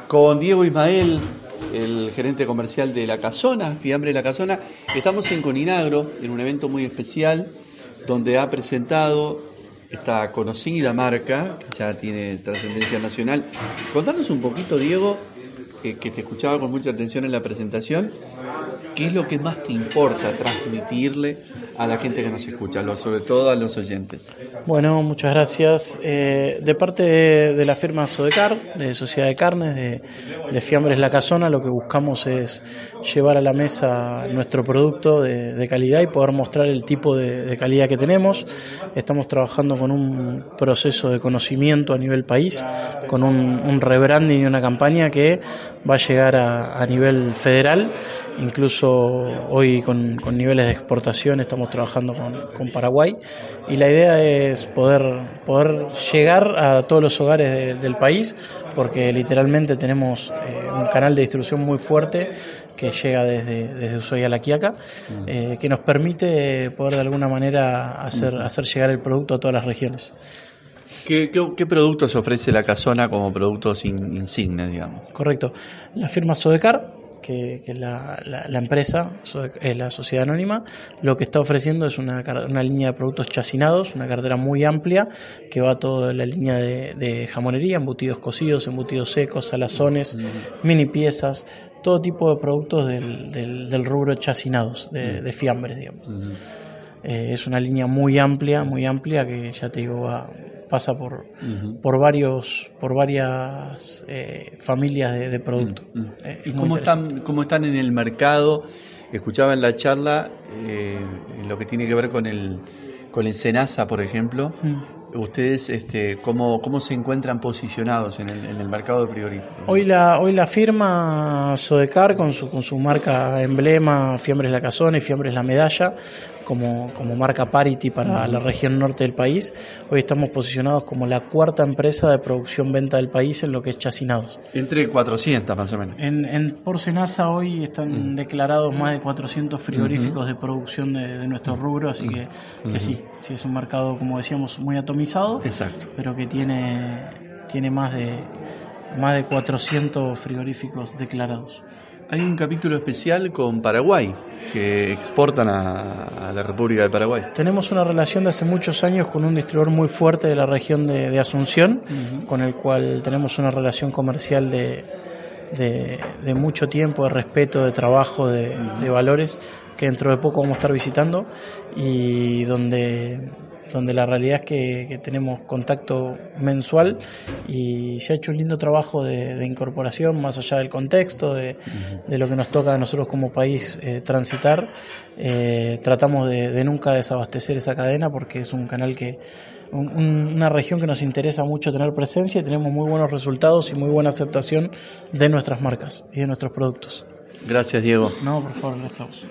Con Diego Ismael, el gerente comercial de La Casona, Fiambres La Casona. Estamos en Coninagro, en un evento muy especial, donde ha presentado esta conocida marca, que ya tiene trascendencia nacional. Contanos un poquito, Diego, que te escuchaba con mucha atención en la presentación, ¿qué es lo que más te importa transmitirle a la gente que nos escucha, sobre todo a los oyentes? Bueno, muchas gracias. De parte de la firma Sodecar, de Sociedad de Carnes, de Fiambres La Casona, lo que buscamos es llevar a la mesa nuestro producto de calidad y poder mostrar el tipo de calidad que tenemos. Estamos trabajando con un proceso de conocimiento a nivel país, con un rebranding y una campaña que va a llegar a nivel federal. Incluso hoy con niveles de exportación estamos trabajando con Paraguay, y la idea es poder llegar a todos los hogares del país, porque literalmente tenemos un canal de distribución muy fuerte que llega desde Ushuaia a La Quiaca, que nos permite poder de alguna manera hacer llegar el producto a todas las regiones. ¿Qué productos ofrece La Casona como productos insignes, digamos? Correcto. La firma Sodecar, que es la empresa, la sociedad anónima, lo que está ofreciendo es una línea de productos chacinados, una cartera muy amplia que va toda la línea de jamonería, embutidos cocidos, embutidos secos, salazones, mini piezas, todo tipo de productos del rubro chacinados, de fiambres, digamos. Es una línea muy amplia que ya te digo pasa por varias familias de productos. ¿Y cómo están en el mercado? Escuchaba en la charla lo que tiene que ver con el SENASA, por ejemplo. ¿Ustedes cómo se encuentran posicionados en el mercado de frigoríficos? Hoy la firma Sodecar con su marca emblema, Fiambres La Casona y Fiambres La Medalla, como marca parity para la región norte del país. Hoy estamos posicionados como la cuarta empresa de producción-venta del país en lo que es chacinados. Entre 400 más o menos. Por SENASA hoy están declarados más de 400 frigoríficos de producción de nuestro rubro, así que sí es un mercado, como decíamos, muy atomizado. Exacto. Pero que tiene más de 400 frigoríficos declarados. Hay un capítulo especial con Paraguay, que exportan a la República de Paraguay. Tenemos una relación de hace muchos años con un distribuidor muy fuerte de la región de Asunción, con el cual tenemos una relación comercial de mucho tiempo, de respeto, de trabajo, de valores, que dentro de poco vamos a estar visitando, y donde la realidad es que tenemos contacto mensual, y se ha hecho un lindo trabajo de incorporación más allá del contexto, de lo que nos toca a nosotros como país transitar. Tratamos de nunca desabastecer esa cadena, porque es un canal una región que nos interesa mucho tener presencia, y tenemos muy buenos resultados y muy buena aceptación de nuestras marcas y de nuestros productos. Gracias, Diego. No, por favor, gracias a vos.